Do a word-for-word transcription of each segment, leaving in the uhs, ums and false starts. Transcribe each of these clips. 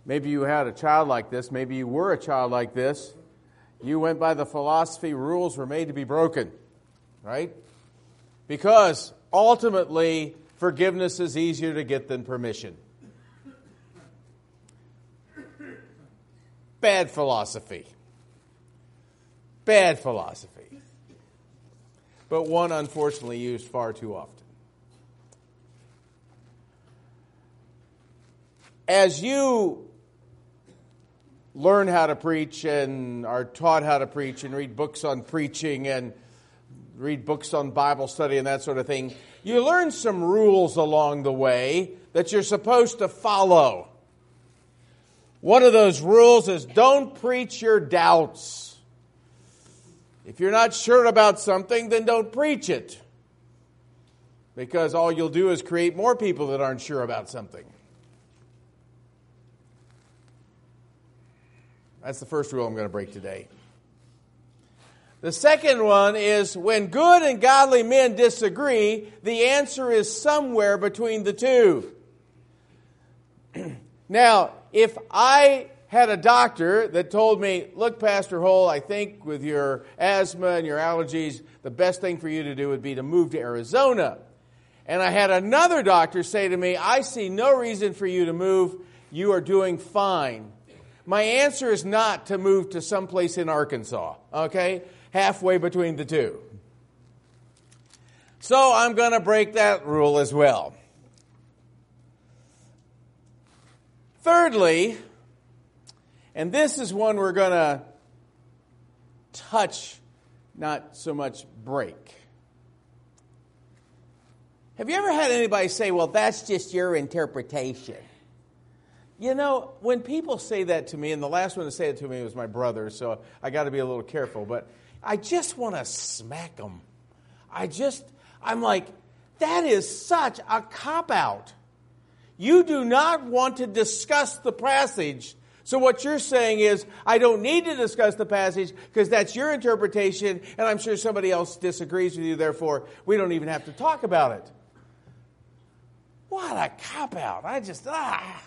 Maybe you had a child like this. Maybe you were a child like this. You went by the philosophy rules were made to be broken, right? Because ultimately, forgiveness is easier to get than permission. Bad philosophy. Bad philosophy. But one unfortunately used far too often. As you learn how to preach and are taught how to preach and read books on preaching and read books on Bible study and that sort of thing, you learn some rules along the way that you're supposed to follow. One of those rules is don't preach your doubts. If you're not sure about something, then don't preach it. Because all you'll do is create more people that aren't sure about something. That's the first rule I'm going to break today. The second one is when good and godly men disagree, the answer is somewhere between the two. Now, if I had a doctor that told me, look, Pastor Hull, I think with your asthma and your allergies, the best thing for you to do would be to move to Arizona. And I had another doctor say to me, I see no reason for you to move. You are doing fine. My answer is not to move to someplace in Arkansas, okay? Halfway between the two. So I'm going to break that rule as well. Thirdly, and this is one we're going to touch, not so much break. Have you ever had anybody say, well, that's just your interpretation? You know, when people say that to me, and the last one to say it to me was my brother, so I got to be a little careful, but I just want to smack them. I just, I'm like, that is such a cop-out. You do not want to discuss the passage. So what you're saying is, I don't need to discuss the passage because that's your interpretation, and I'm sure somebody else disagrees with you, therefore we don't even have to talk about it. What a cop-out. I just, ah.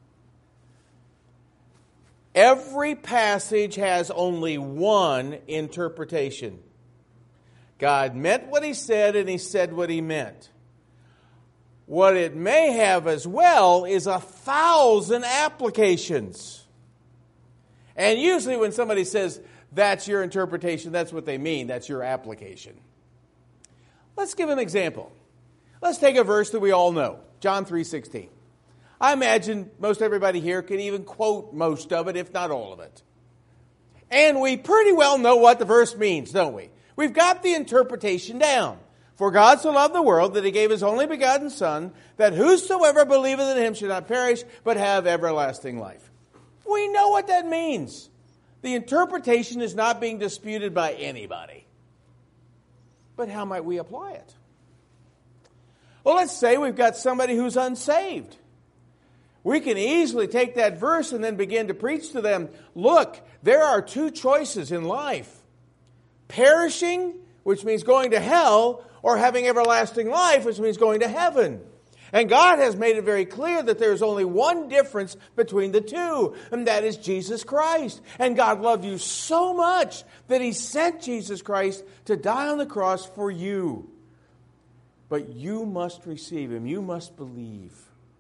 Every passage has only one interpretation. God meant what he said, and he said what he meant. What it may have as well is a thousand applications. And usually when somebody says, that's your interpretation, that's what they mean. That's your application. Let's give an example. Let's take a verse that we all know. John three sixteen. I imagine most everybody here can even quote most of it, if not all of it. And we pretty well know what the verse means, don't we? We've got the interpretation down. For God so loved the world that he gave his only begotten Son, that whosoever believeth in him should not perish, but have everlasting life. We know what that means. The interpretation is not being disputed by anybody. But how might we apply it? Well, let's say we've got somebody who's unsaved. We can easily take that verse and then begin to preach to them, look, there are two choices in life. Perishing, which means going to hell, or having everlasting life, which means going to heaven. And God has made it very clear that there is only one difference between the two, and that is Jesus Christ. And God loved you so much that he sent Jesus Christ to die on the cross for you. But you must receive him. You must believe.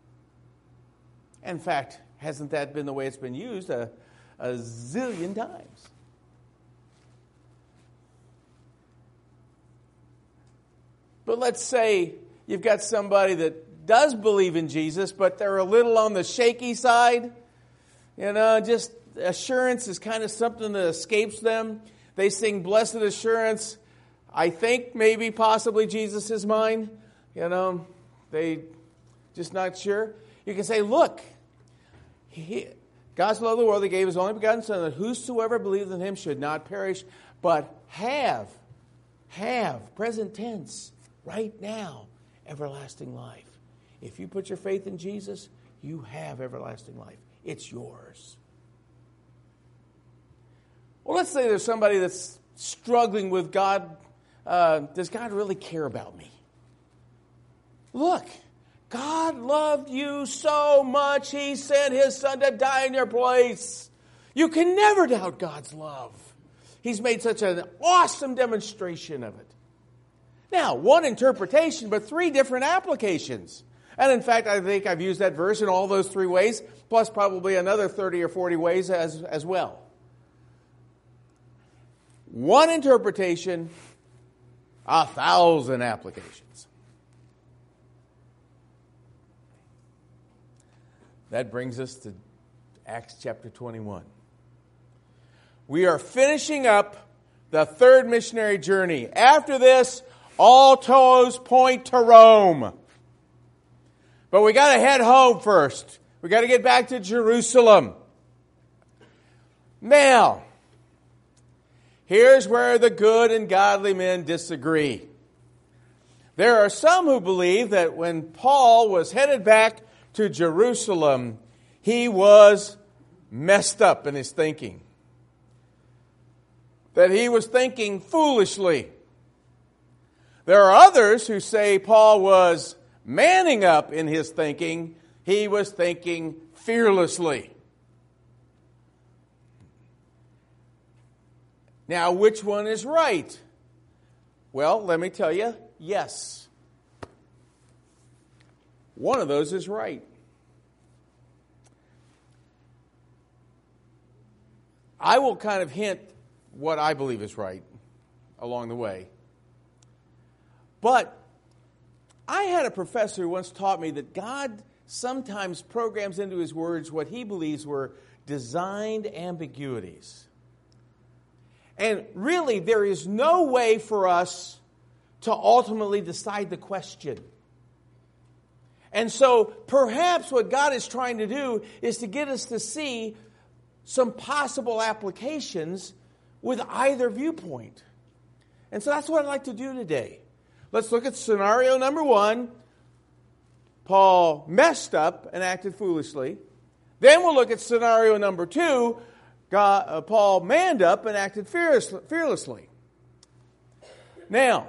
In fact, hasn't that been the way it's been used a, a zillion times? But let's say you've got somebody that does believe in Jesus, but they're a little on the shaky side. You know, just assurance is kind of something that escapes them. They sing blessed assurance. I think maybe possibly Jesus is mine. You know, they just not sure. You can say, look, he, God so loved the world, he gave his only begotten Son, that whosoever believes in him should not perish, but have, have, present tense, right now, everlasting life. If you put your faith in Jesus, you have everlasting life. It's yours. Well, let's say there's somebody that's struggling with God. Uh, does God really care about me? Look, God loved you so much, He sent His Son to die in your place. You can never doubt God's love. He's made such an awesome demonstration of it. Now, one interpretation, but three different applications. And in fact, I think I've used that verse in all those three ways, plus probably another thirty or forty ways as, as well. One interpretation, a thousand applications. That brings us to Acts chapter twenty-one. We are finishing up the third missionary journey. After this, all toes point to Rome. But we got to head home first. We got to get back to Jerusalem. Now, here's where the good and godly men disagree. There are some who believe that when Paul was headed back to Jerusalem, he was messed up in his thinking. That he was thinking foolishly. There are others who say Paul was manning up in his thinking. He was thinking fearlessly. Now, which one is right? Well, let me tell you, yes. One of those is right. I will kind of hint what I believe is right along the way. But I had a professor who once taught me that God sometimes programs into His words what he believes were designed ambiguities. And really, there is no way for us to ultimately decide the question. And so, perhaps what God is trying to do is to get us to see some possible applications with either viewpoint. And so that's what I'd like to do today. Let's look at scenario number one. Paul messed up and acted foolishly. Then we'll look at scenario number two. God, uh, Paul manned up and acted fearlessly. Now,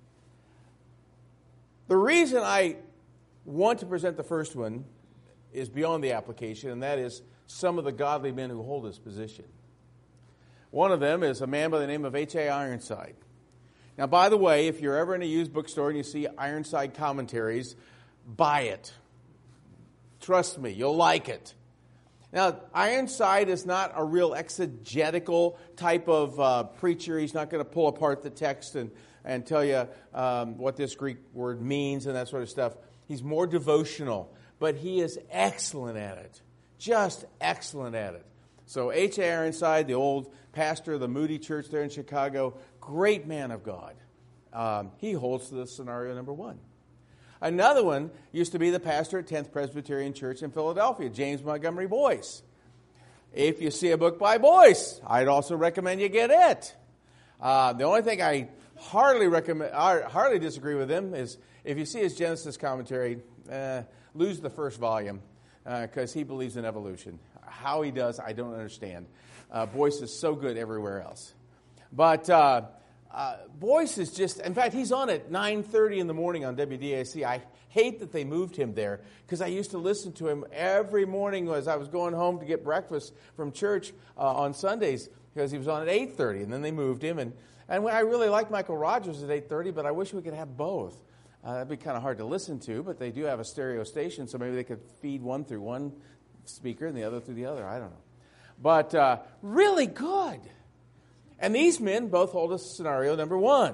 the reason I want to present the first one is beyond the application, and that is some of the godly men who hold this position. One of them is a man by the name of H A Ironside. Now, by the way, if you're ever in a used bookstore and you see Ironside commentaries, buy it. Trust me, you'll like it. Now, Ironside is not a real exegetical type of uh, preacher. He's not going to pull apart the text and, and tell you um, what this Greek word means and that sort of stuff. He's more devotional, but he is excellent at it. Just excellent at it. So H A Ironside, the old pastor of the Moody Church there in Chicago, great man of God. Um, he holds to the scenario number one. Another one used to be the pastor at tenth Presbyterian Church in Philadelphia, James Montgomery Boyce. If you see a book by Boyce, I'd also recommend you get it. Uh, the only thing I hardly recommend, I hardly disagree with him is if you see his Genesis commentary, uh, lose the first volume because uh, he believes in evolution. How he does, I don't understand. Uh, Boyce is so good everywhere else. But uh, uh, Boyce is just, in fact, he's on at nine thirty in the morning on W D A C. I hate that they moved him there because I used to listen to him every morning as I was going home to get breakfast from church uh, on Sundays because he was on at eight thirty, and then they moved him. And, and I really like Michael Rogers at eight thirty, but I wish we could have both. Uh, that'd be kind of hard to listen to, but they do have a stereo station, so maybe they could feed one through one speaker and the other through the other. I don't know. But uh, really good. And these men both hold us scenario number one.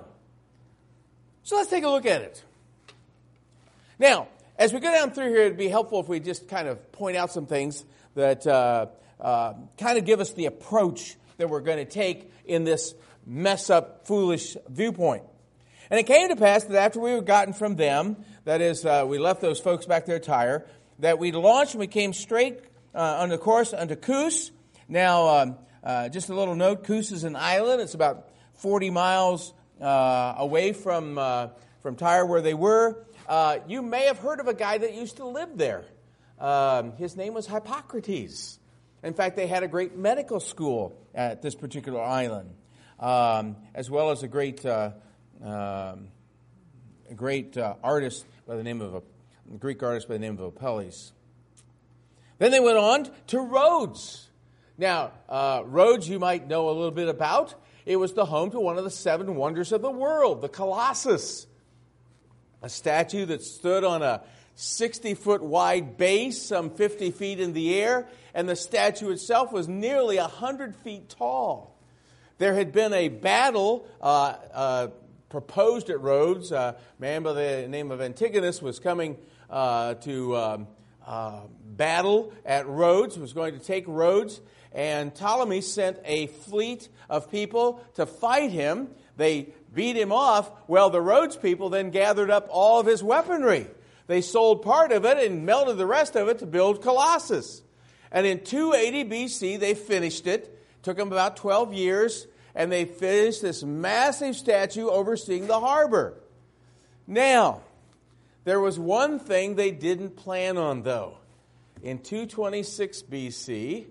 So let's take a look at it. Now, as we go down through here, it'd be helpful if we just kind of point out some things that uh, uh, kind of give us the approach that we're going to take in this mess-up, foolish viewpoint. And it came to pass that after we were gotten from them, that is, uh, we left those folks back there at Tyre, that we launched and we came straight uh, on the course unto Kos. Now, um, uh, just a little note, Kos is an island. It's about forty miles uh, away from uh, from Tyre where they were. Uh, you may have heard of a guy that used to live there. Um, his name was Hippocrates. In fact, they had a great medical school at this particular island, um, as well as a great uh, um, a great uh, artist by the name of a a Greek artist by the name of Apelles. Then they went on to Rhodes. Now, uh, Rhodes you might know a little bit about. It was the home to one of the seven wonders of the world, the Colossus, a statue that stood on a sixty-foot wide base, some fifty feet in the air, and the statue itself was nearly one hundred feet tall. There had been a battle uh, uh, proposed at Rhodes. A man by the name of Antigonus was coming uh, to um, uh, battle at Rhodes, was going to take Rhodes, and Ptolemy sent a fleet of people to fight him. They beat him off. Well, the Rhodes people then gathered up all of his weaponry. They sold part of it and melted the rest of it to build Colossus. And in two eighty B C, they finished it. Took them about twelve years, and they finished this massive statue overseeing the harbor. Now, there was one thing they didn't plan on, though. In two twenty-six B C,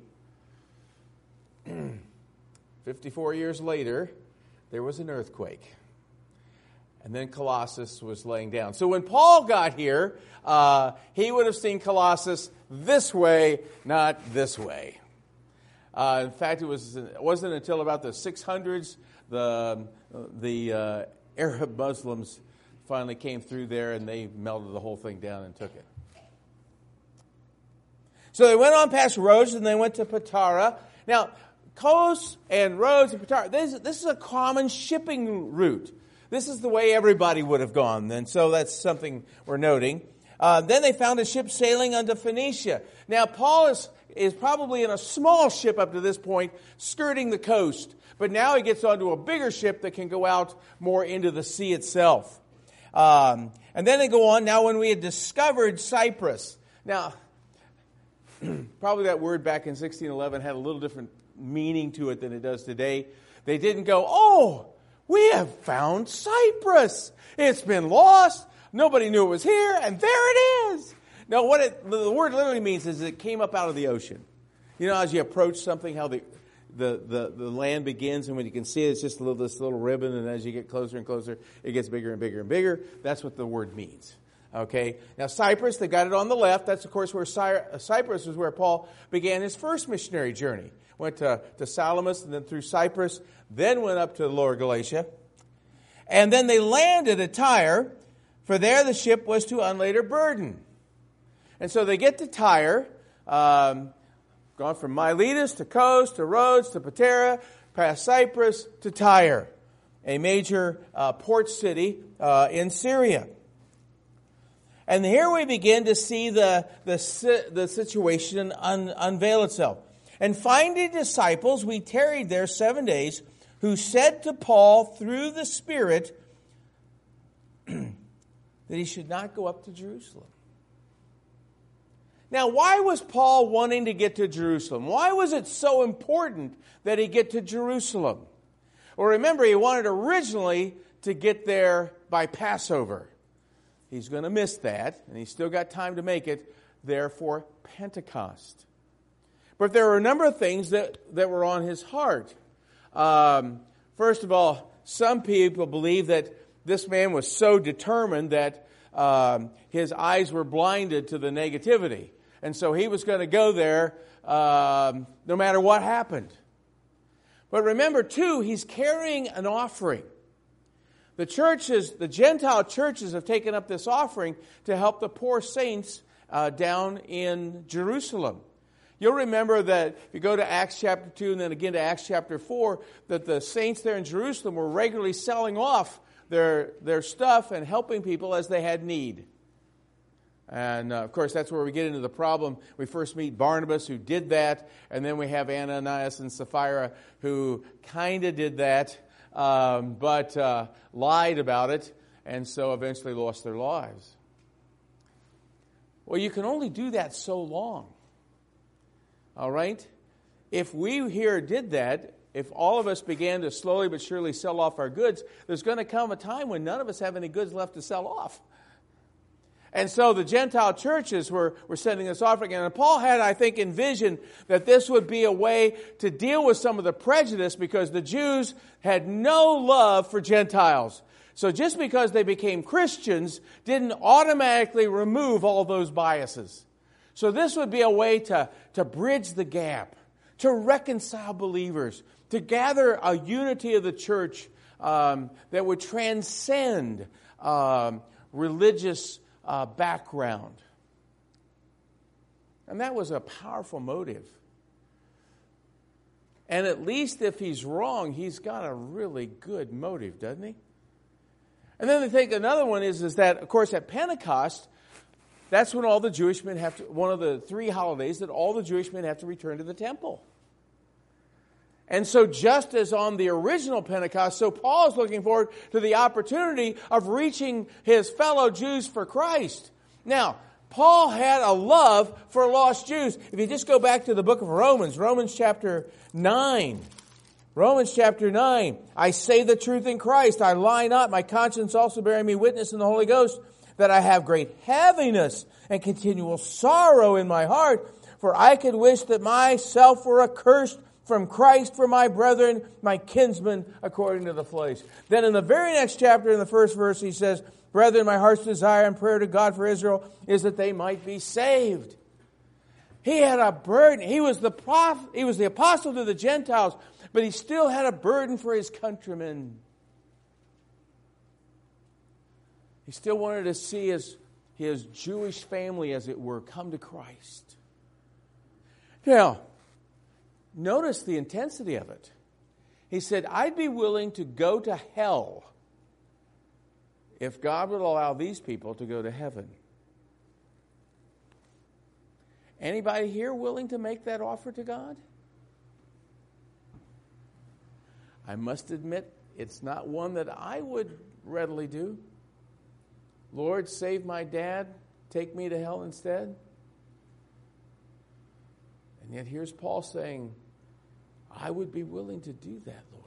fifty-four years later, there was an earthquake. And then Colossus was laying down. So when Paul got here, uh, he would have seen Colossus this way, not this way. Uh, in fact, it, was, it wasn't until about the six hundreds the, the uh, Arab Muslims finally came through there and they melted the whole thing down and took it. So they went on past Rhodes and they went to Patara. Now, Kos and Rhodes and Patara, this, this is a common shipping route. This is the way everybody would have gone. And so that's something we're noting. Uh, then they found a ship sailing unto Phoenicia. Now, Paul is, is probably in a small ship up to this point, skirting the coast. But now he gets onto a bigger ship that can go out more into the sea itself. Um, and then they go on. Now, when we had discovered Cyprus. Now, probably that word back in sixteen eleven had a little different meaning to it than it does today. They didn't go, oh, we have found Cyprus. It's been lost. Nobody knew it was here, and there it is. No, what it, the word literally means is it came up out of the ocean. You know, as you approach something, how the the, the, the land begins, and when you can see it, it's just a little, this little ribbon, and as you get closer and closer, it gets bigger and bigger and bigger. That's what the word means. Okay, now Cyprus, they got it on the left. That's, of course, where Cy- Cyprus was where Paul began his first missionary journey. Went to, to Salamis and then through Cyprus, then went up to Lower Galatia. And then they landed at Tyre, for there the ship was to unlade her burden. And so they get to Tyre, um, gone from Miletus to Kos to Rhodes to Patara, past Cyprus to Tyre, a major uh, port city uh, in Syria. And here we begin to see the, the, the situation un, unveil itself. And finding disciples, we tarried there seven days, who said to Paul through the Spirit that he should not go up to Jerusalem. Now, why was Paul wanting to get to Jerusalem? Why was it so important that he get to Jerusalem? Well, remember, he wanted originally to get there by Passover. He's going to miss that, and he's still got time to make it there for Pentecost. But there were a number of things that, that were on his heart. Um, first of all, some people believe that this man was so determined that um, his eyes were blinded to the negativity. And so he was going to go there um, no matter what happened. But remember, too, he's carrying an offering. The churches, the Gentile churches have taken up this offering to help the poor saints uh, down in Jerusalem. You'll remember that if you go to Acts chapter two and then again to Acts chapter four, that the saints there in Jerusalem were regularly selling off their, their stuff and helping people as they had need. And, uh, of course, that's where we get into the problem. We first meet Barnabas, who did that, and then we have Ananias and Sapphira, who kind of did that, um, but uh, lied about it, and so eventually lost their lives. Well, you can only do that so long. All right? If we here did that, if all of us began to slowly but surely sell off our goods, there's going to come a time when none of us have any goods left to sell off. And so the Gentile churches were, were sending this offering. And Paul had, I think, envisioned that this would be a way to deal with some of the prejudice because the Jews had no love for Gentiles. So just because they became Christians didn't automatically remove all those biases. So this would be a way to, to bridge the gap, to reconcile believers, to gather a unity of the church um, that would transcend um, religious Uh, background. And that was a powerful motive. And at least if he's wrong, he's got a really good motive, doesn't he? And then I think another one is, is that, of course, at Pentecost, that's when all the Jewish men have to, one of the three holidays that all the Jewish men have to return to the temple. And so just as on the original Pentecost, so Paul is looking forward to the opportunity of reaching his fellow Jews for Christ. Now, Paul had a love for lost Jews. If you just go back to the book of Romans, Romans chapter nine. Romans chapter nine. I say the truth in Christ. I lie not. My conscience also bearing me witness in the Holy Ghost that I have great heaviness and continual sorrow in my heart. For I could wish that myself were accursed from Christ for my brethren, my kinsmen, according to the flesh. Then in the very next chapter, in the first verse, he says, Brethren, my heart's desire and prayer to God for Israel is that they might be saved. He had a burden. He was the prophet, he was the apostle to the Gentiles, but he still had a burden for his countrymen. He still wanted to see his, his Jewish family, as it were, come to Christ. Now, notice the intensity of it. He said, I'd be willing to go to hell if God would allow these people to go to heaven. Anybody here willing to make that offer to God? I must admit, it's not one that I would readily do. Lord, save my dad, take me to hell instead. And yet here's Paul saying, I would be willing to do that, Lord.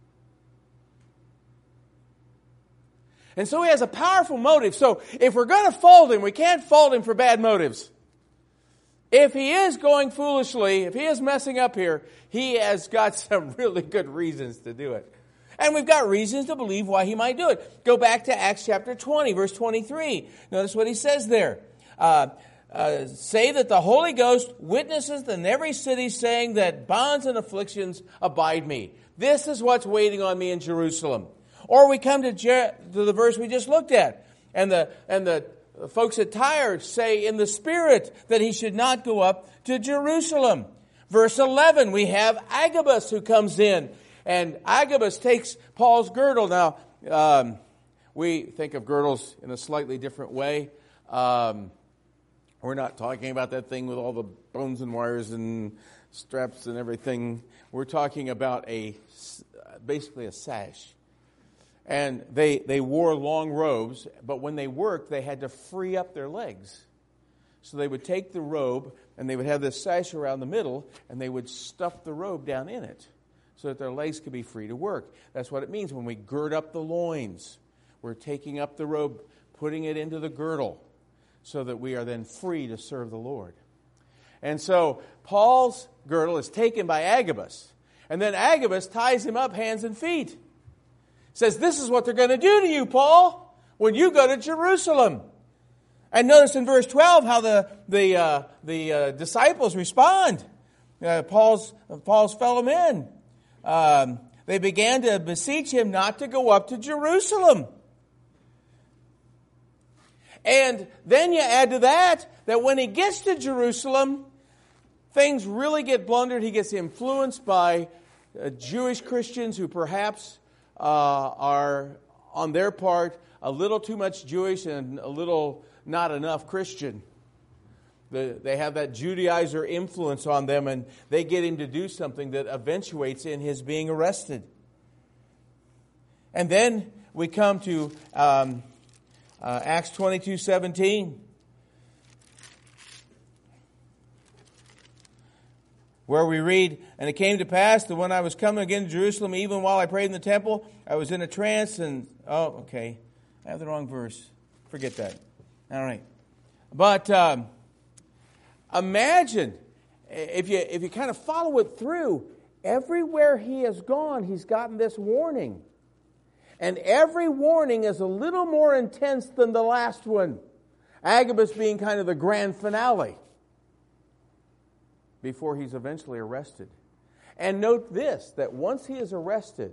And so he has a powerful motive. So if we're going to fault him, we can't fault him for bad motives. If he is going foolishly, if he is messing up here, he has got some really good reasons to do it. And we've got reasons to believe why he might do it. Go back to Acts chapter twenty, verse twenty-three. Notice what he says there. Uh, Uh, say that the Holy Ghost witnesses in every city, saying that bonds and afflictions abide me. This is what's waiting on me in Jerusalem. Or we come to, Jer- to the verse we just looked at. And the, and the folks at Tyre say in the Spirit that he should not go up to Jerusalem. Verse eleven, we have Agabus who comes in. And Agabus takes Paul's girdle. Now, um, we think of girdles in a slightly different way. Um We're not talking about that thing with all the bones and wires and straps and everything. We're talking about a basically a sash. And they, they wore long robes, but when they worked, they had to free up their legs. So they would take the robe, and they would have this sash around the middle, and they would stuff the robe down in it so that their legs could be free to work. That's what it means when we gird up the loins. We're taking up the robe, putting it into the girdle, so that we are then free to serve the Lord. And so Paul's girdle is taken by Agabus. And then Agabus ties him up hands and feet. Says, this is what they're going to do to you, Paul, when you go to Jerusalem. And notice in verse twelve how the, the, uh, the uh, disciples respond. Uh, Paul's, Paul's fellow men. Um, they began to beseech him not to go up to Jerusalem. And then you add to that, that when he gets to Jerusalem, things really get blundered. He gets influenced by uh, Jewish Christians who perhaps uh, are, on their part, a little too much Jewish and a little not enough Christian. The, they have that Judaizer influence on them, and they get him to do something that eventuates in his being arrested. And then we come to Um, Uh, Acts twenty-two seventeen, where we read, And it came to pass that when I was coming again to Jerusalem, even while I prayed in the temple, I was in a trance and, oh, okay, I have the wrong verse. Forget that. All right. But um, imagine, if you, if you kind of follow it through, everywhere he has gone, he's gotten this warning. And every warning is a little more intense than the last one. Agabus being kind of the grand finale before he's eventually arrested. And note this, that once he is arrested,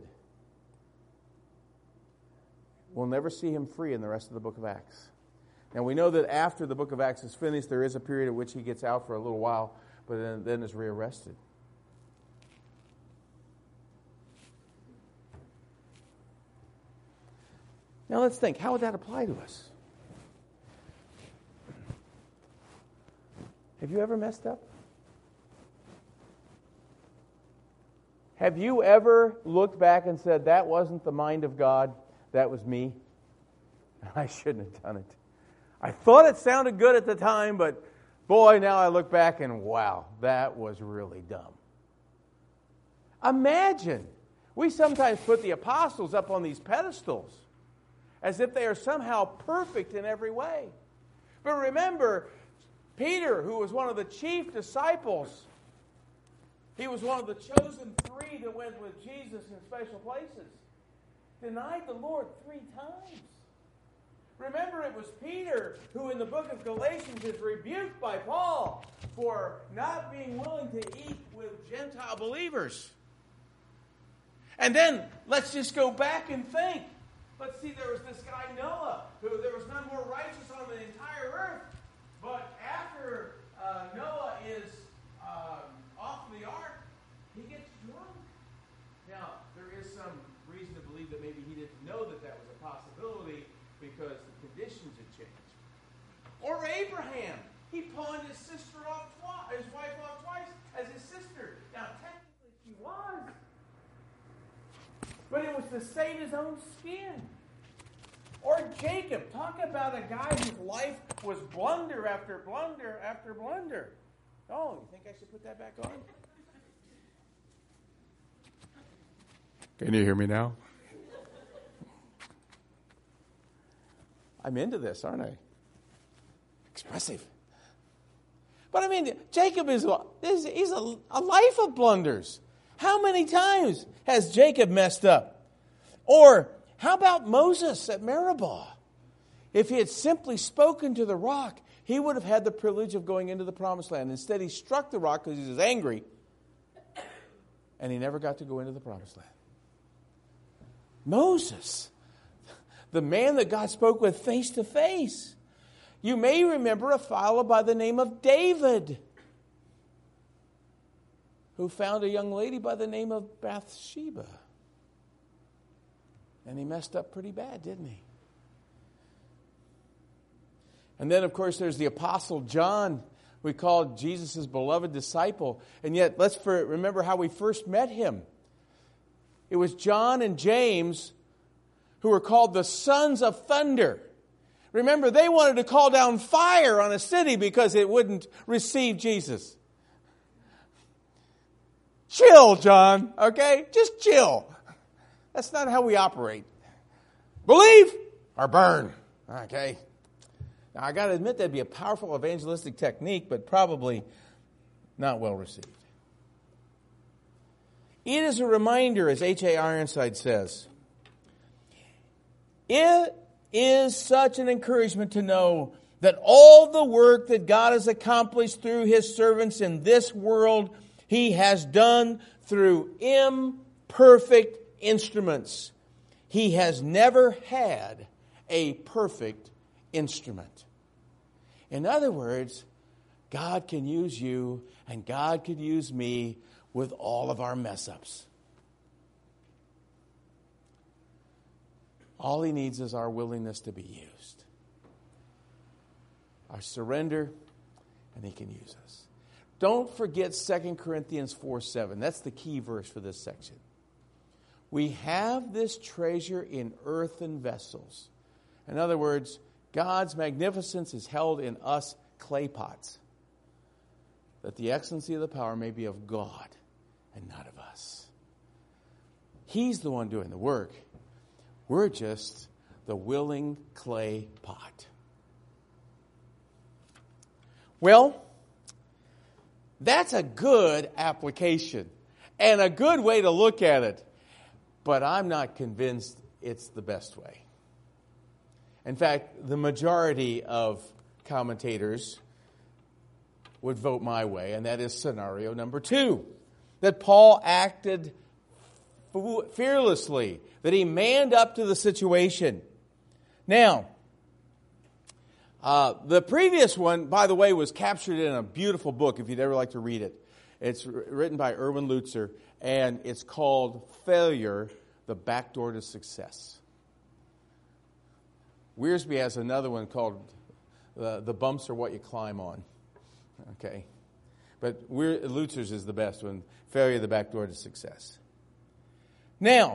we'll never see him free in the rest of the book of Acts. Now we know that after the book of Acts is finished, there is a period in which he gets out for a little while, but then, then is rearrested. Now let's think, how would that apply to us? Have you ever messed up? Have you ever looked back and said, that wasn't the mind of God, that was me? I shouldn't have done it. I thought it sounded good at the time, but boy, now I look back and wow, that was really dumb. Imagine, we sometimes put the apostles up on these pedestals as if they are somehow perfect in every way. But remember, Peter, who was one of the chief disciples, he was one of the chosen three that went with Jesus in special places, denied the Lord three times. Remember, it was Peter who in the book of Galatians is rebuked by Paul for not being willing to eat with Gentile believers. And then, let's just go back and think. Let's see, there was this guy Noah, who there was none more righteous on the entire earth. But after uh, Noah is um, off the ark, he gets drunk. Now, there is some reason to believe that maybe he didn't know that that was a possibility because the conditions had changed. Or Abraham, he pawned his sister off twice, his wife off twice as his sister. Now, technically she was, but it was to save his own skin. Or Jacob, talk about a guy whose life was blunder after blunder after blunder. Oh, you think I should put that back on? Can you hear me now? I'm into this, aren't I? Expressive. But I mean, Jacob is, is he's a, a life of blunders. How many times has Jacob messed up? Or how about Moses at Meribah? If he had simply spoken to the rock, he would have had the privilege of going into the promised land. Instead, he struck the rock because he was angry, and he never got to go into the promised land. Moses, the man that God spoke with face to face. You may remember a fellow by the name of David, who found a young lady by the name of Bathsheba. And he messed up pretty bad, didn't he? And then, of course, there's the Apostle John. We call Jesus his beloved disciple. And yet, let's for, remember how we first met him. It was John and James who were called the sons of thunder. Remember, they wanted to call down fire on a city because it wouldn't receive Jesus. Chill, John, okay? Just chill. That's not how we operate. Believe or burn, okay? Now, I got to admit that'd be a powerful evangelistic technique, but probably not well received. It is a reminder, as H A Ironside says, it is such an encouragement to know that all the work that God has accomplished through his servants in this world, he has done through imperfect instruments. He has never had a perfect instrument. In other words, God can use you and God could use me with all of our mess-ups. All he needs is our willingness to be used. Our surrender, and he can use us. Don't forget Second Corinthians four seven. That's the key verse for this section. We have this treasure in earthen vessels. In other words, God's magnificence is held in us clay pots, that the excellency of the power may be of God and not of us. He's the one doing the work. We're just the willing clay pot. Well, that's a good application and a good way to look at it. But I'm not convinced it's the best way. In fact, the majority of commentators would vote my way, and that is scenario number two. That Paul acted fearlessly, that he manned up to the situation. Now, uh, the previous one, by the way, was captured in a beautiful book, if you'd ever like to read it. It's written by Erwin Lutzer, and it's called Failure, the Back Door to Success. Wiersbe has another one called uh, The Bumps Are What You Climb On. Okay. But Weir, Lutzer's is the best one, Failure, the Back Door to Success. Now,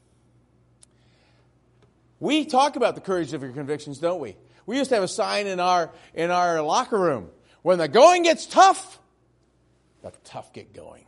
we talk about the courage of your convictions, don't we? We used to have a sign in our in our locker room. When the going gets tough, the tough get going.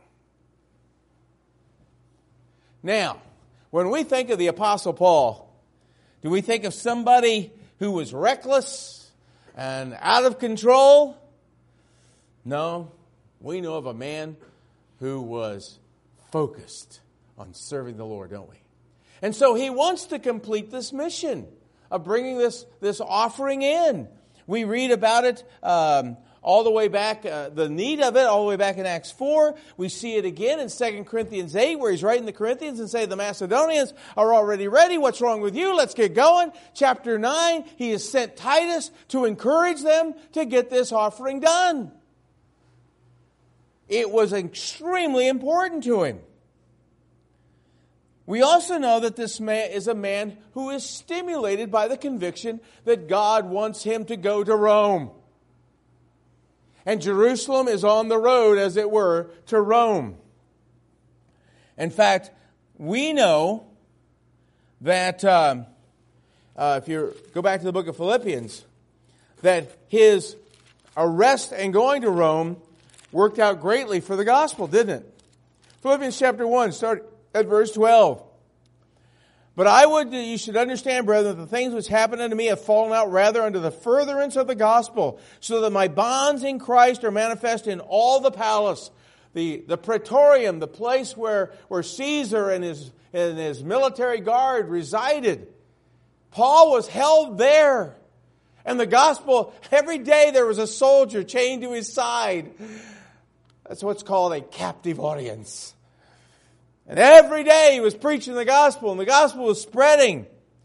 Now, when we think of the Apostle Paul, do we think of somebody who was reckless and out of control? No, we know of a man who was focused on serving the Lord, don't we? And so he wants to complete this mission of bringing this, this offering in. We read about it um, all the way back, uh, the need of it, all the way back in Acts four. We see it again in Second Corinthians eight, where he's writing the Corinthians and say, the Macedonians are already ready. What's wrong with you? Let's get going. Chapter nine, he has sent Titus to encourage them to get this offering done. It was extremely important to him. We also know that this man is a man who is stimulated by the conviction that God wants him to go to Rome. And Jerusalem is on the road, as it were, to Rome. In fact, we know that, um, uh, if you go back to the book of Philippians, that his arrest and going to Rome worked out greatly for the gospel, didn't it? Philippians chapter one, start at verse twelve. But I would that you should understand, brethren, that the things which happened unto me have fallen out rather unto the furtherance of the gospel, so that my bonds in Christ are manifest in all the palace, the, the praetorium, the place where, where Caesar and his, and his military guard resided. Paul was held there. And the gospel, every day there was a soldier chained to his side. That's what's called a captive audience. And every day he was preaching the gospel, and the gospel was spreading.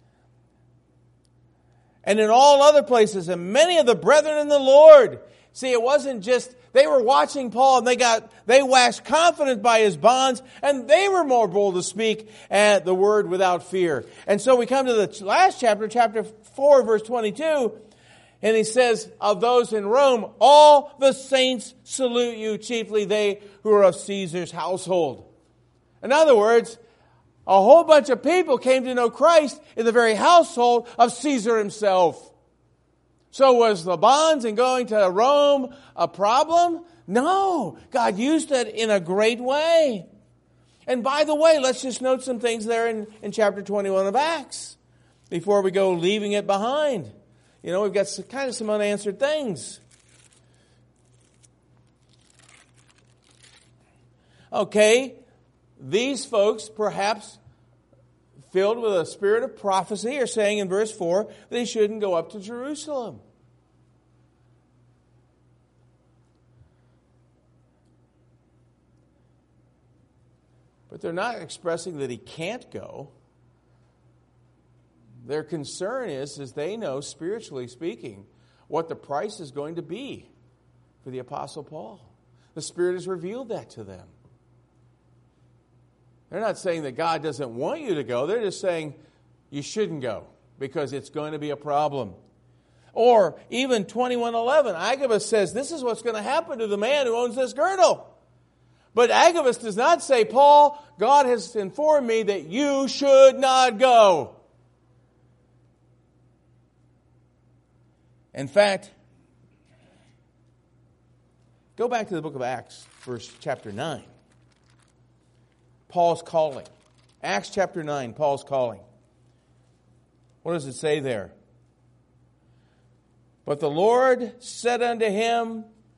And in all other places, and many of the brethren in the Lord. See, it wasn't just, they were watching Paul, and they got, they waxed confident by his bonds, and they were more bold to speak at the word without fear. And so we come to the last chapter, chapter four, verse twenty-two, and he says, of those in Rome, all the saints salute you, chiefly they who are of Caesar's household. In other words, a whole bunch of people came to know Christ in the very household of Caesar himself. So was the bonds and going to Rome a problem? No. God used it in a great way. And by the way, let's just note some things there in, in chapter twenty-one of Acts before we go leaving it behind. You know, we've got some, kind of some unanswered things. Okay. These folks, perhaps filled with a spirit of prophecy, are saying in verse four that they shouldn't go up to Jerusalem. But they're not expressing that he can't go. Their concern is, is they know, spiritually speaking, what the price is going to be for the Apostle Paul. The Spirit has revealed that to them. They're not saying that God doesn't want you to go. They're just saying you shouldn't go because it's going to be a problem. Or even twenty-one eleven, Agabus says this is what's going to happen to the man who owns this girdle. But Agabus does not say, Paul, God has informed me that you should not go. In fact, go back to the book of Acts, verse chapter nine. Paul's calling. Acts chapter nine, Paul's calling. What does it say there? But the Lord said unto him,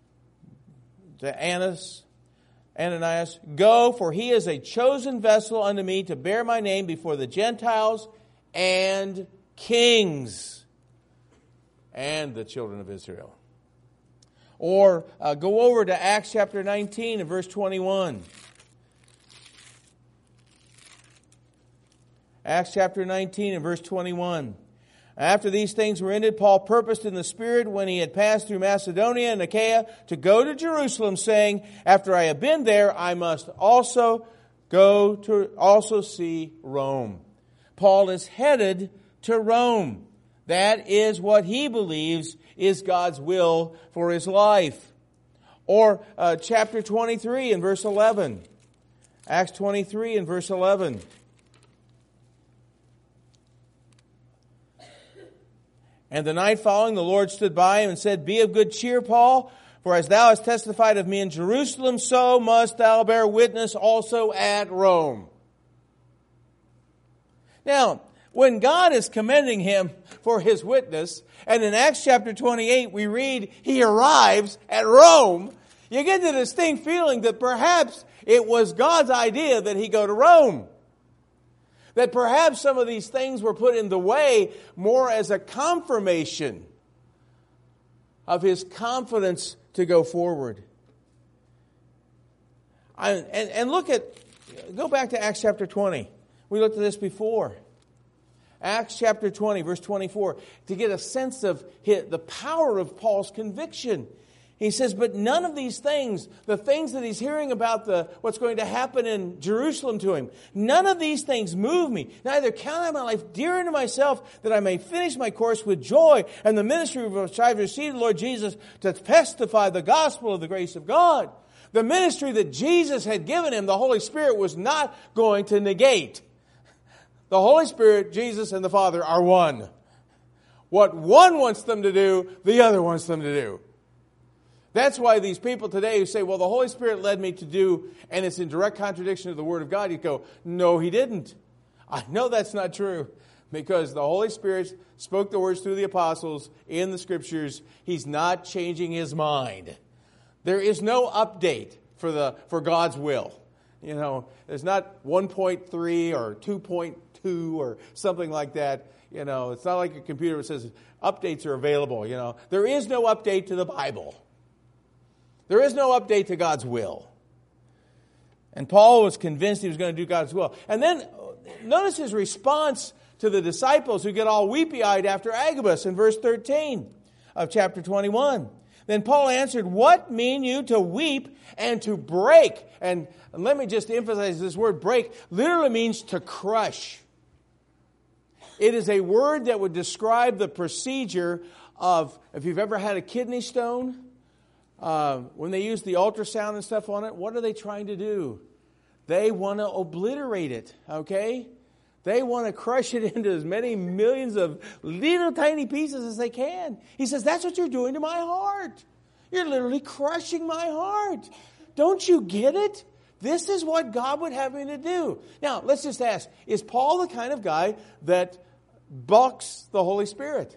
to Annas, Ananias, "Go, for he is a chosen vessel unto me to bear my name before the Gentiles and kings and the children of Israel." Or uh, go over to Acts chapter nineteen and verse twenty-one. Acts chapter nineteen and verse twenty-one. "After these things were ended, Paul purposed in the Spirit, when he had passed through Macedonia and Achaia, to go to Jerusalem, saying, After I have been there, I must also go to also see Rome." Paul is headed to Rome. That is what he believes is God's will for his life. Or uh, chapter twenty-three and verse eleven. Acts twenty-three and verse eleven. "And the night following, the Lord stood by him and said, Be of good cheer, Paul, for as thou hast testified of me in Jerusalem, so must thou bear witness also at Rome." Now, when God is commending him for his witness, and in Acts chapter twenty-eight we read he arrives at Rome, you get the distinct feeling that perhaps it was God's idea that he go to Rome. That perhaps some of these things were put in the way more as a confirmation of his confidence to go forward. I, and, and look at, go back to Acts chapter twenty. We looked at this before. Acts chapter twenty, verse twenty-four, to get a sense of his, the power of Paul's conviction. He says, "But none of these things, the things that he's hearing about the what's going to happen in Jerusalem to him, none of these things move me. Neither count I my life dear unto myself, that I may finish my course with joy, and the ministry which I have received the Lord Jesus, to testify the gospel of the grace of God." The ministry that Jesus had given him, the Holy Spirit was not going to negate. The Holy Spirit, Jesus, and the Father are one. What one wants them to do, the other wants them to do. That's why these people today who say, well, the Holy Spirit led me to do, and it's in direct contradiction to the Word of God, you go, no, He didn't. I know that's not true, because the Holy Spirit spoke the words through the apostles in the Scriptures. He's not changing His mind. There is no update for the for God's will. You know, there's not one point three or two point two or something like that. You know, it's not like a computer that says updates are available. You know, there is no update to the Bible. There is no update to God's will. And Paul was convinced he was going to do God's will. And then notice his response to the disciples who get all weepy-eyed after Agabus in verse thirteen of chapter twenty-one. Then Paul answered, "What mean you to weep and to break?" And let me just emphasize this word break literally means to crush. It is a word that would describe the procedure of, if you've ever had a kidney stone, uh, when they use the ultrasound and stuff on it, what are they trying to do? They want to obliterate it, okay? They want to crush it into as many millions of little tiny pieces as they can. He says, that's what you're doing to my heart. You're literally crushing my heart. Don't you get it? This is what God would have me to do. Now, let's just ask, is Paul the kind of guy that bucks the Holy Spirit?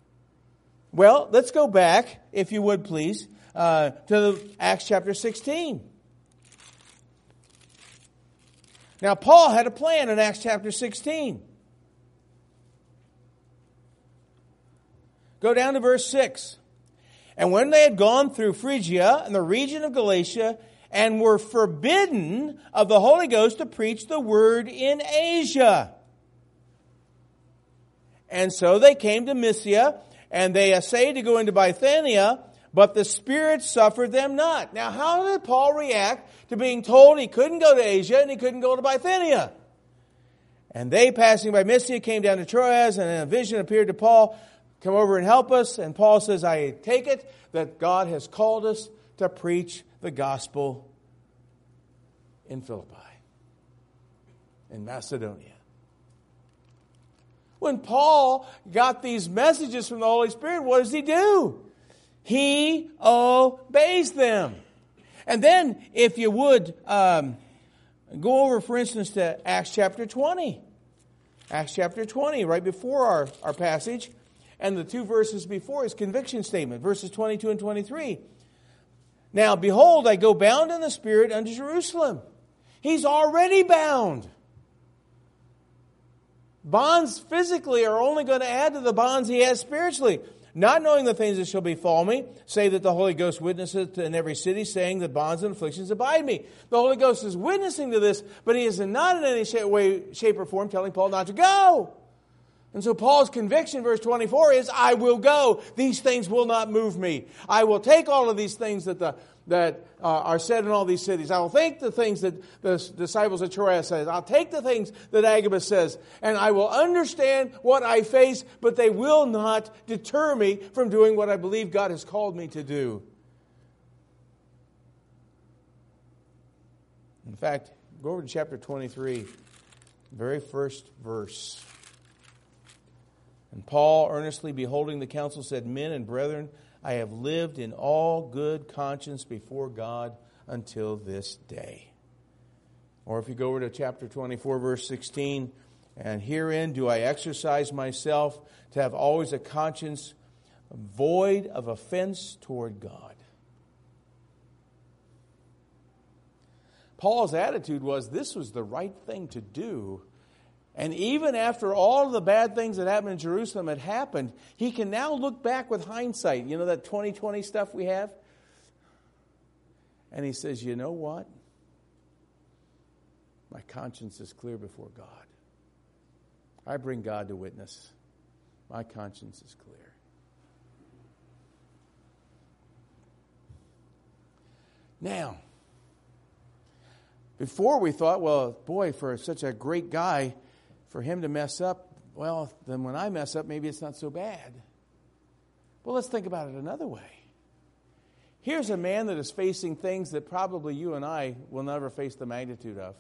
Well, let's go back, if you would please, uh, to Acts chapter sixteen. Now, Paul had a plan in Acts chapter sixteen. Go down to verse six. "And when they had gone through Phrygia and the region of Galatia, and were forbidden of the Holy Ghost to preach the word in Asia. And so they came to Mysia, and they essayed to go into Bithynia, but the Spirit suffered them not." Now, how did Paul react to being told he couldn't go to Asia and he couldn't go to Bithynia? "And they, passing by Mysia, came down to Troas, and in a vision appeared to Paul, 'Come over and help us.' And Paul says, 'I take it that God has called us to preach the gospel in Philippi, in Macedonia.'" When Paul got these messages from the Holy Spirit, what does he do? He obeys them. And then, if you would, um, go over, for instance, to Acts chapter twenty. Acts chapter twenty, right before our, our passage. And the two verses before his conviction statement, verses twenty-two and twenty-three. Now, behold, I go bound in the Spirit unto Jerusalem. He's already bound. Bonds physically are only going to add to the bonds he has spiritually. Not knowing the things that shall befall me, say that the Holy Ghost witnesseth in every city, saying that bonds and afflictions abide me. The Holy Ghost is witnessing to this, but he is not in any way, shape, or form telling Paul not to go. And so Paul's conviction, verse twenty-four, is, I will go. These things will not move me. I will take all of these things that the that uh, are said in all these cities. I will take the things that the disciples of Troas says. I'll take the things that Agabus says. And I will understand what I face, but they will not deter me from doing what I believe God has called me to do. In fact, go over to chapter twenty-three, very first verse. And Paul, earnestly beholding the council, said, Men and brethren, I have lived in all good conscience before God until this day. Or if you go over to chapter twenty-four, verse sixteen, and herein do I exercise myself to have always a conscience void of offense toward God. Paul's attitude was this was the right thing to do. And even after all of the bad things that happened in Jerusalem had happened, he can now look back with hindsight. You know that twenty twenty stuff we have? And he says, you know what? My conscience is clear before God. I bring God to witness. My conscience is clear. Now, before we thought, well, boy, for such a great guy, for him to mess up, well, then when I mess up, maybe it's not so bad. Well, let's think about it another way. Here's a man that is facing things that probably you and I will never face the magnitude of.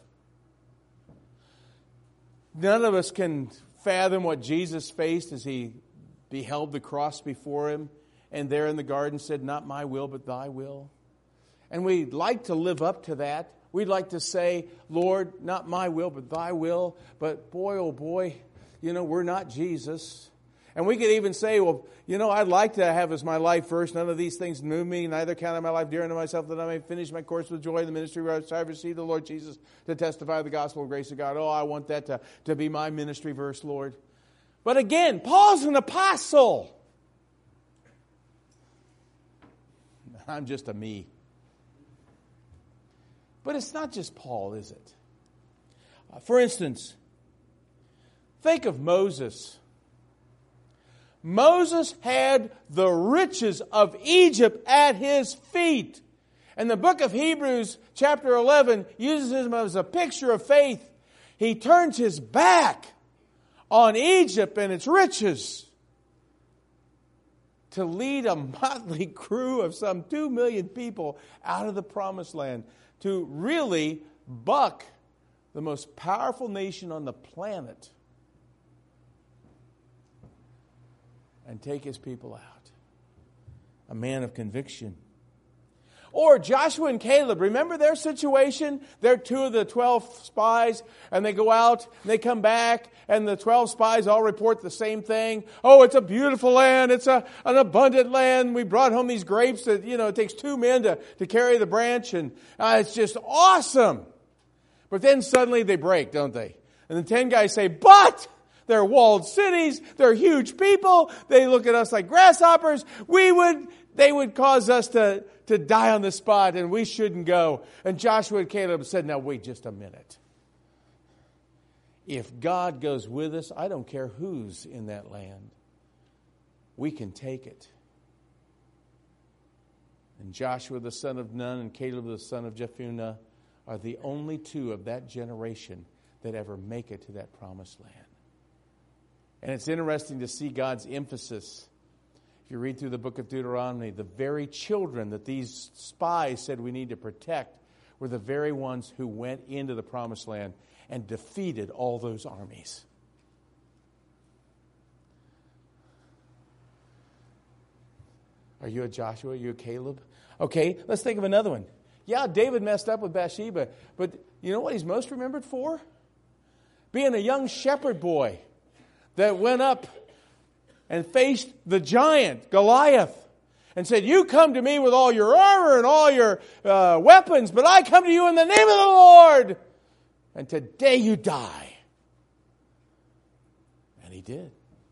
None of us can fathom what Jesus faced as he beheld the cross before him and there in the garden said, not my will, but thy will. And we'd like to live up to that. We'd like to say, Lord, not my will, but thy will. But boy, oh boy, you know, we're not Jesus. And we could even say, well, you know, I'd like to have as my life first. None of these things move me. Neither count I my life dear unto myself, that I may finish my course with joy in the ministry where I have received the Lord Jesus to testify the gospel of grace of God. Oh, I want that to, to be my ministry verse, Lord. But again, Paul's an apostle. I'm just a me. But it's not just Paul, is it? Uh, for instance, think of Moses. Moses had the riches of Egypt at his feet. And the book of Hebrews, chapter eleven, uses him as a picture of faith. He turns his back on Egypt and its riches to lead a motley crew of some two million people out of the promised land, to really buck the most powerful nation on the planet and take his people out. A man of conviction. Or Joshua and Caleb, remember their situation? They're two of the twelve spies, and they go out, and they come back, and the twelve spies all report the same thing. Oh, it's a beautiful land. It's a, an abundant land. We brought home these grapes that, you know, it takes two men to, to carry the branch, and uh, it's just awesome. But then suddenly they break, don't they? And the ten guys say, but they're walled cities. They're huge people. They look at us like grasshoppers. We would, they would cause us to, to die on the spot, and we shouldn't go. And Joshua and Caleb said, now wait just a minute. If God goes with us, I don't care who's in that land. We can take it. And Joshua the son of Nun and Caleb the son of Jephunneh are the only two of that generation that ever make it to that promised land. And it's interesting to see God's emphasis. If you read through the book of Deuteronomy, the very children that these spies said we need to protect were the very ones who went into the promised land and defeated all those armies. Are you a Joshua? Are you a Caleb? Okay, let's think of another one. Yeah, David messed up with Bathsheba, but you know what he's most remembered for? Being a young shepherd boy that went up and faced the giant, Goliath. and said, you come to me with all your armor and all your uh, weapons, but I come to you in the name of the Lord. And today you die. And he did.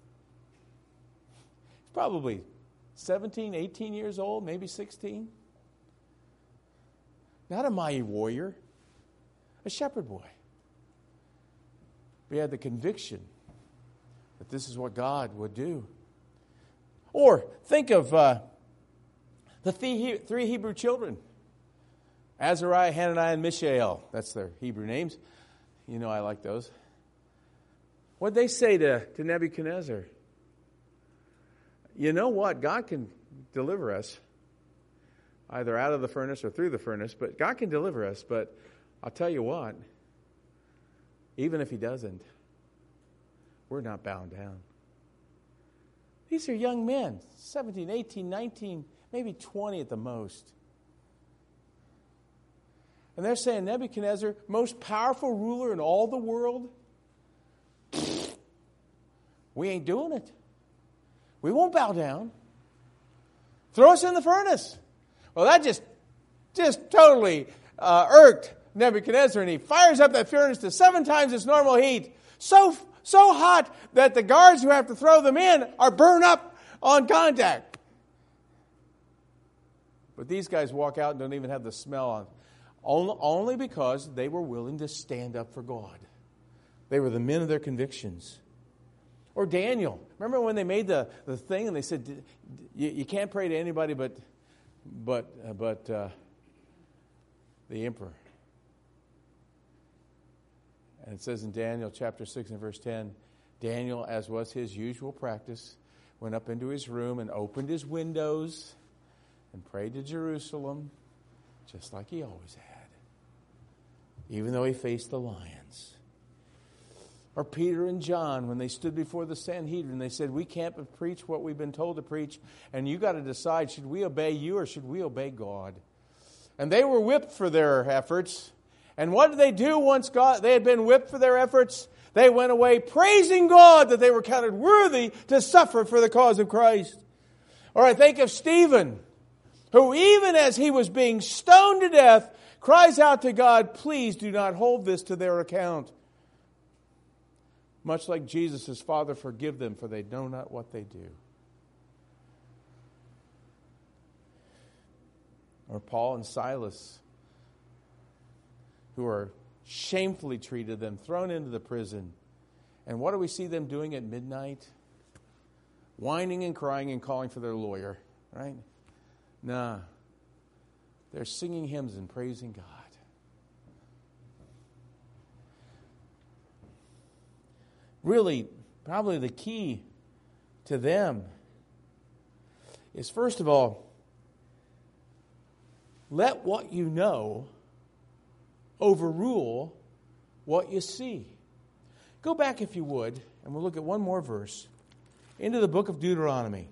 He's probably seventeen, eighteen years old, maybe sixteen. Not a mighty warrior, a shepherd boy. But he had the conviction that this is what God would do. Or think of uh, the three Hebrew children. Azariah, Hananiah, and Mishael. That's their Hebrew names. You know I like those. What did they say to, to Nebuchadnezzar? You know what? God can deliver us, either out of the furnace or through the furnace, but God can deliver us. But I'll tell you what, even if he doesn't, we're not bound down. These are young men, seventeen, eighteen, nineteen, maybe twenty at the most. And they're saying, Nebuchadnezzar, most powerful ruler in all the world, we ain't doing it. We won't bow down. Throw us in the furnace. Well, that just, just totally uh, irked Nebuchadnezzar, and he fires up that furnace to seven times its normal heat. So, so hot that the guards who have to throw them in are burned up on contact. But these guys walk out and don't even have the smell on. Only, only because they were willing to stand up for God. They were the men of their convictions. Or Daniel. Remember when they made the, the thing and they said, you, you can't pray to anybody but, but, uh, but uh, the emperor. And it says in Daniel chapter six and verse ten, Daniel, as was his usual practice, went up into his room and opened his windows and prayed to Jerusalem, just like he always had, even though he faced the lions. Or Peter and John, when they stood before the Sanhedrin, they said, we can't preach what we've been told to preach, and you got to decide, should we obey you or should we obey God? And they were whipped for their efforts. And what did they do once God they had been whipped for their efforts? They went away praising God that they were counted worthy to suffer for the cause of Christ. Or I think of Stephen, who even as he was being stoned to death, cries out to God, please do not hold this to their account. Much like Jesus, his Father, forgive them, for they know not what they do. Or Paul and Silas, who are shamefully treated them, thrown into the prison. And what do we see them doing at midnight? Whining and crying and calling for their lawyer, right? Nah. They're singing hymns and praising God. Really, probably the key to them is, first of all, let what you know overrule what you see. Go back, if you would, and we'll look at one more verse, into the book of Deuteronomy.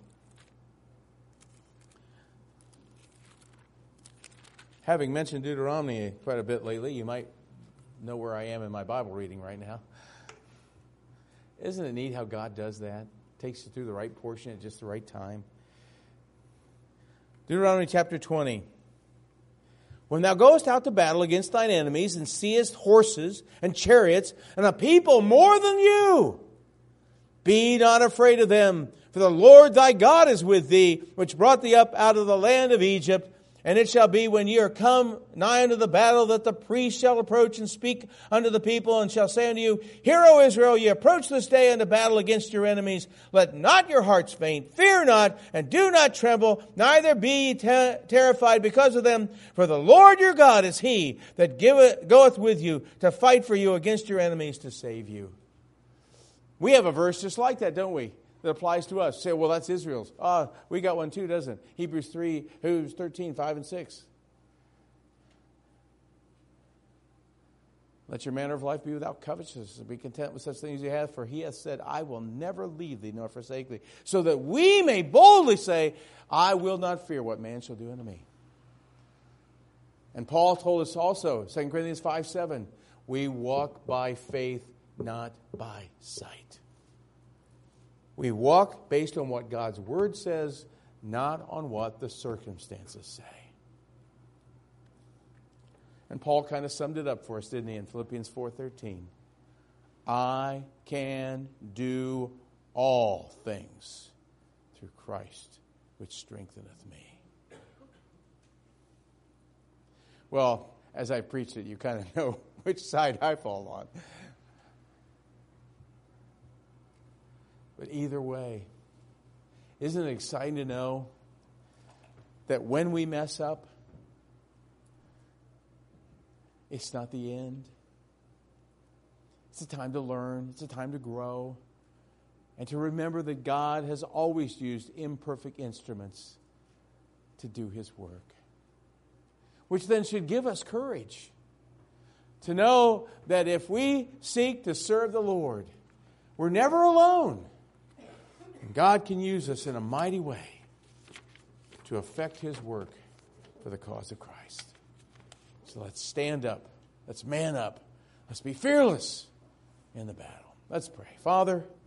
Having mentioned Deuteronomy quite a bit lately, you might know where I am in my Bible reading right now. Isn't it neat how God does that? Takes you through the right portion at just the right time. Deuteronomy chapter twenty. When thou goest out to battle against thine enemies, and seest horses and chariots, and a people more than you, be not afraid of them, for the Lord thy God is with thee, which brought thee up out of the land of Egypt. And it shall be, when ye are come nigh unto the battle, that the priest shall approach and speak unto the people, and shall say unto you, Hear, O Israel, ye approach this day unto battle against your enemies. Let not your hearts faint, fear not, and do not tremble, neither be ye ter- terrified because of them. For the Lord your God is he that giveth, goeth with you to fight for you against your enemies, to save you. We have a verse just like that, don't we? That applies to us. Say, well, that's Israel's. Ah, oh, we got one too, doesn't it? Hebrews three, Hebrews thirteen, five and six. Let your manner of life be without covetousness, and be content with such things as you have, for he hath said, I will never leave thee nor forsake thee, so that we may boldly say, I will not fear what man shall do unto me. And Paul told us also, Second Corinthians five, seven, we walk by faith, not by sight. We walk based on what God's Word says, not on what the circumstances say. And Paul kind of summed it up for us, didn't he, in Philippians four thirteen. I can do all things through Christ, which strengtheneth me. Well, as I preached it, you kind of know which side I fall on. But either way, isn't it exciting to know that when we mess up, it's not the end. It's a time to learn. It's a time to grow. And to remember that God has always used imperfect instruments to do His work. Which then should give us courage to know that if we seek to serve the Lord, we're never alone. And God can use us in a mighty way to effect His work for the cause of Christ. So let's stand up. Let's man up. Let's be fearless in the battle. Let's pray. Father,